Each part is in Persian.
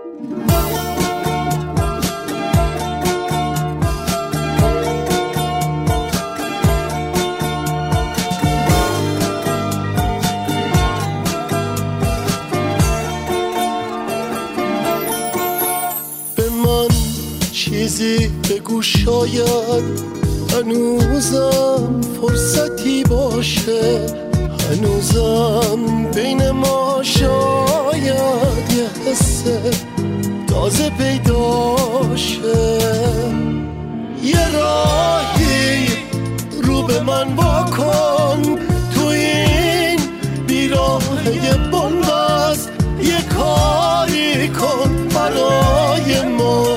چیزی بگو شاید هنوزم فرصتی باشه، هنوزم بین ما شاید یه حس تازه پیدا شه. یه راهی رو به من واکن تو این بیراهه بنبست، یه کاری کن برای ما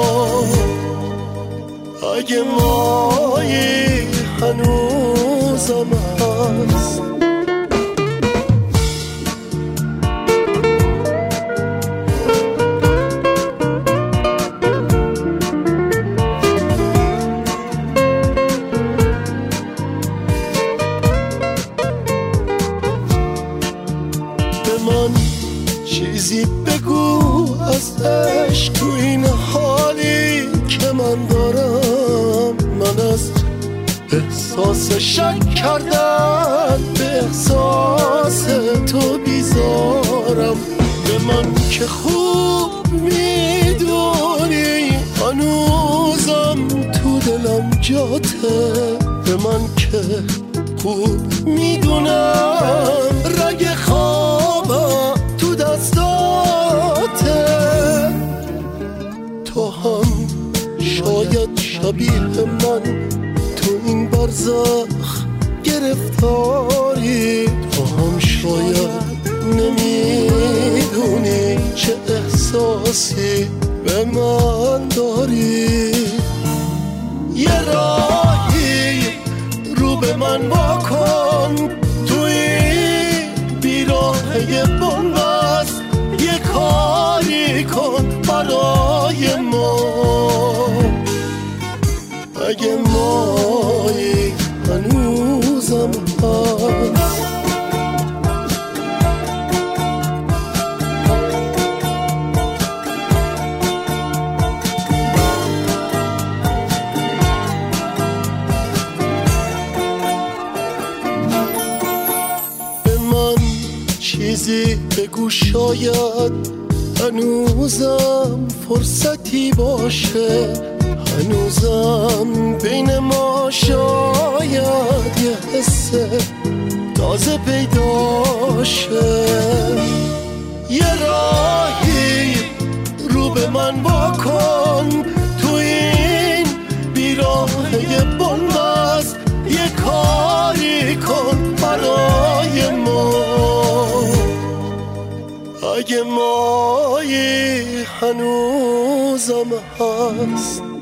اگه مایی هنوزم هست. به من چیزی بگو از عشق تو این حالی که من دارم. من از احساس شک کردن به احساس تو بیزارم. به من که خوب میدونی هنوزم تو دلم جاته، به من که خوب میدونم رگ خوابم تو دستاته. تو هم شاید شبیه من تو این برزخ گرفتاری، تو هم شاید نمیدونی چه احساسی به من داری. یه راهی رو به من واکن تو این بیراهه بنبست، یه کاری کن برای ما اگه مایی هنوزم هست. به من چیزی بگو شاید هنوزم فرصتی باشه، هنوزم بین ما شاید یه حس تازه پیدا شه. یه راهی رو به من واکن تو این بیراهه بنبست، یه کاری کن برای ما اگه مایی هنوزم هست.